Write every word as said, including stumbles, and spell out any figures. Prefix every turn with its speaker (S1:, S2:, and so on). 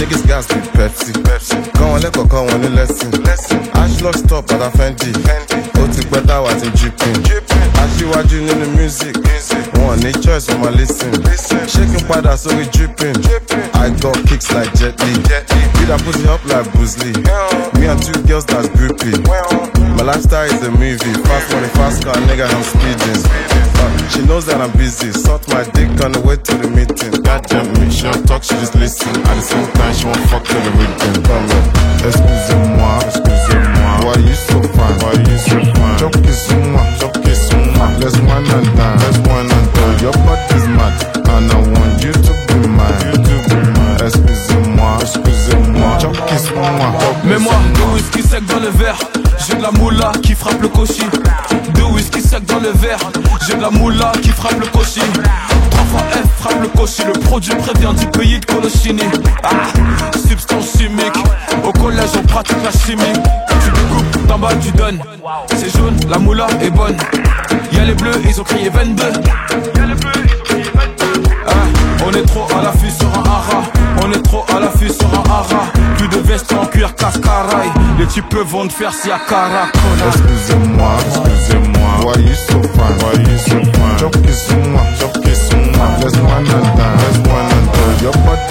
S1: Niggas gas with Pepsi. Pepsi. Quand on les coca, on est lesson. Ashlock stop at a Fendi. Oti Kweta was in dripping. Ashiwaju in the music. One need choice for my listen. Shaking pada so we dripping. I got kicks like Jet Li. Beat that pussy up like Bruce Lee. Me and two girls that's groupie. My lifestyle is a movie. Fast money, fast car, nigga, I'm speeding. Uh, she knows that I'm busy. Suck my dick on the way to the meeting. Goddamn me, she don't talk, she just listen. At the same time, she won't fuck to the rhythm. Excusez-moi, excusez-moi. Why you so fine? Why you so fine? Choquez-moi, choquez-moi. Let's one and dance, let's one and dance. Your body's mad, and I want you to be mine. You to be mine. Excusez-moi, excusez-moi. Choquez-moi.
S2: Mais moi, deux whisky sec dans le verre. J'ai de la moula qui frappe le cochi. Deux whisky sec dans le verre. J'ai de la moula qui frappe le cochi. Trois fois F frappe le cochi. Le produit prévient du pays de Colochini. Ah, substance chimique. Au collège on pratique la chimie. Tu découpes, d'en bas tu donnes. C'est jaune, la moula est bonne. Y'a les bleus, ils ont crié vingt-deux. Y'a les bleus, ils ont crié vingt-deux. Ah, on est trop à l'affût sur un hara. On est trop à l'affût sur un hara. Plus de vestes en cuir cascaraï. Les types vont te faire si à Caracola.
S1: Excusez-moi, excusez-moi. Why you so fine? Why you so fine? Choquez-moi, choquez-moi. Let's one and dance, let's one and dance. Your body